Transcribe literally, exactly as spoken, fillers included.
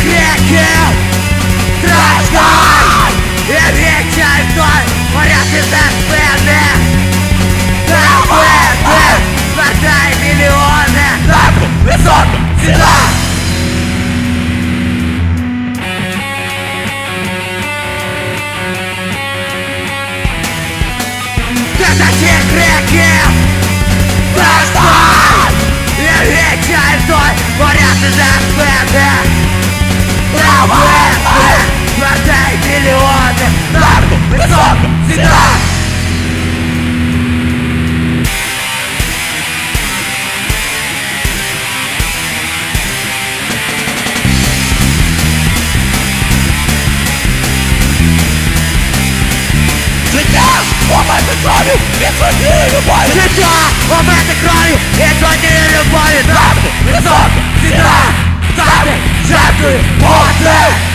криків, страждань і відчай той поряд без спини. На вибір звертай мільйони, так висока ціна. Тисячі криків, страждань і відчай той поряд без спини. На вибір звертай мільйони, так висока ціна. Омити крові і своєї любові. Життя омити крові і своєї любові. Завжди висока ціна. Завжди жертвуй бути.